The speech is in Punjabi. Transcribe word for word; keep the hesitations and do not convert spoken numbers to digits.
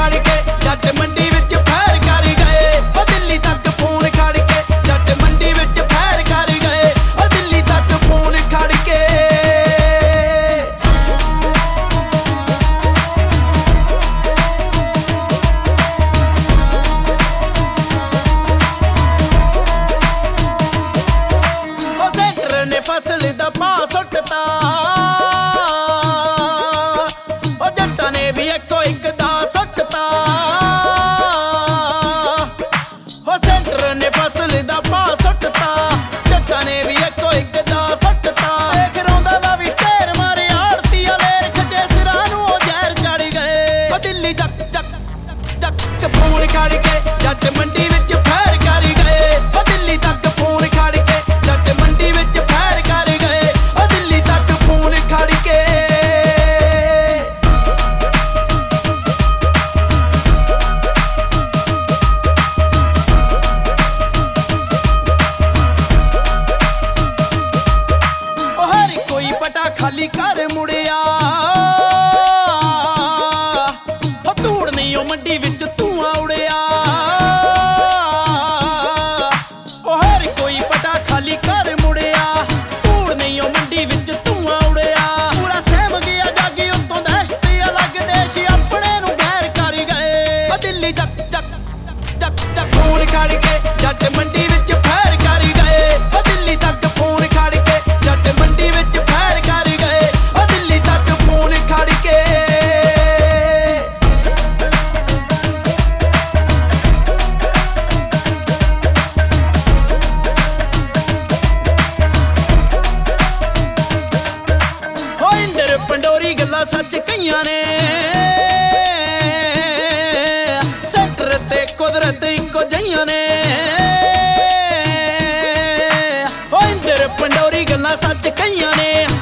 ਖੜ ਕੇ ਜੱਟ ਮੰਡੀ ਵਿੱਚ ਫੈਰ ਕਰ ਗਏ। ਉਹ ਦਿੱਲੀ ਤੱਕ ਫੋਨ ਖੜ ਕੇ ਜੱਟ ਮੰਡੀ ਵਿੱਚ ਫੈਰ ਕਰ ਗਏ। ਉਹ ਦਿੱਲੀ ਤੱਕ ਫੋਨ ਖੜ ਕੇ ਉਹ ਸੈਂਟਰ ਨੇ ਫਸਲ ਦਾ ਭਾਅ ਸੁੱਟਤਾ। ਉਹ ਜੱਟਾਂ ਨੇ ਵੀ ਇੱਕੋ ਇੱਕ ਦਾ ਸੁੱਟਤਾ। ਉਹ ਸੈਂਟਰ ਨੇ ਫਸਲ ਦਾ ਭਾਅ ਸੁੱਟਤਾ। ਜੱਟਾਂ ਨੇ ਵੀ ਇੱਕੋ ਇੱਕ ਦਾ ਸੁੱਟਤਾ। ਦੇਖ ਰੋਂਦਾ ਦਾ ਵੀ ਢੇਰ ਮਾਰੇ ਆੜਤੀ ਵਾਲੇ ਖੱਜੇ ਸਿਰਾਂ ਨੂੰ ਉਹ ਜ਼ਹਿਰ ਚੜ ਗਏ। ਉਹ ਦਿੱਲੀ ਤੱਕ ਤੱਕ ਤੱਕ ਫੋਨ ਖੜ ਕੇ ਜੱਟ ਮੰਡੀ ਵਿੱਚ ਫੈਰ ਕਰ ਗਏ। ਉਹ ਦਿੱਲੀ ਤੱਕ ਫੋਨ ਖੜ ਕੇ ਜੱਟ ਮੰਡੀ ਵਿੱਚ ਫੈਰ ਕਰ ਗਏ। ਉਹ ਦਿੱਲੀ ਤੱਕ ਫੋਨ ਖੜ ਕੇ ਉਹ ਹਰ ਕੋਈ ਪਟਾ ਖਾਲੀ ਕਰ ਮੁੜਿਆ। ਉਹ ਧੂੜ ਨਹੀਂ ਉਹ ਮੰਡੀ ਵਿੱਚ ਧੂਆਂ ਉੜਿਆ। ਉਹ ਹਰ ਕੋਈ ਪਟਾ ਖਾਲੀ ਕਰ ਮੁੜਿਆ। ਧੂੜ ਨਹੀਂ ਉਹ ਮੰਡੀ ਵਿੱਚ ਧੂਆਂ ਉੜਿਆ। ਪੂਰਾ ਸਹਿਮ ਗਿਆ ਜਾਗੀ ਉੱਤੋਂ ਦਹਿਸ਼ਤ ਅਲੱਗ ਦੇਸ਼ ਆਪਣੇ ਨੂੰ ਗੈਰ ਕਰ ਗਏ। ਉਹ ਦਿੱਲੀ ਤੱਕ ਤੱਕ ਤੱਕ ਤੱਕ ਫੋਨ ਖੜ ਕੇ ਜੱਟ ਮੰਡੀ ਵਿੱਚ ਫੈਰ ਕਰ ਗਏ। ਉਹ ਦਿੱਲੀ ਤੱਕ ਫੋਨ ਖੜ ਕੇ ਜੱਟ ਮੰਡੀ ਵਿੱਚ ਫੈਰ ਕਰ ਗਏ। ਉਹ ਦਿੱਲੀ ਤੱਕ ਫੋਨ ਖੜ ਕੇ ਹੋ ਇੰਦਰ ਪੰਡੋਰੀ ਗੱਲਾਂ ਸੱਚ ਕਈਆਂ ਨੇ। ਸੈਂਟਰ ਤੇ ਕੁਦਰਤ ਇੱਕੋ ਜਿਹੀਆਂ ਨੇ। ਹੋ ਇੰਦਰ ਪੰਡੋਰੀ ਗੱਲਾਂ ਸੱਚ ਕਈਆਂ ਨੇ।